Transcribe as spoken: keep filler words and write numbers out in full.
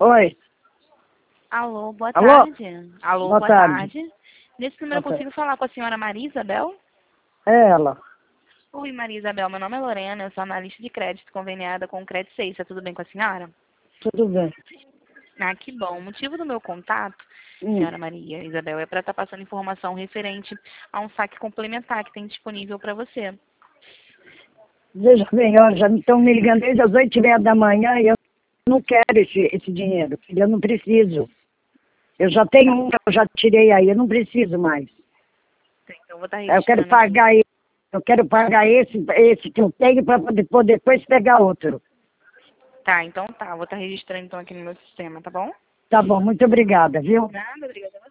Oi. Alô, boa Alô? tarde. Alô, Boa boa, tarde. tarde. Nesse número eu Boa consigo falar com a senhora Maria Isabel? É ela. Oi, Maria Isabel, meu nome é Lorena, eu sou analista de crédito conveniada com o Crédito seis, tá tudo bem com a senhora? Tudo bem. Ah, que bom. O motivo do meu contato, Hum. senhora Maria Isabel, é para estar passando informação referente a um saque complementar que tem disponível para você. Veja bem, olha, já estão me ligando desde as oito e meia da manhã e eu não quero esse, esse dinheiro. Eu não preciso. Eu já tenho um que eu já tirei aí, eu não preciso mais. Então, eu vou estar Eu quero registrando aqui. pagar esse, eu quero pagar esse, esse que eu tenho para poder, poder depois pegar outro. Tá, então tá. Vou estar registrando então aqui no meu sistema, tá bom? Tá bom, muito obrigada, viu? Nada, obrigada.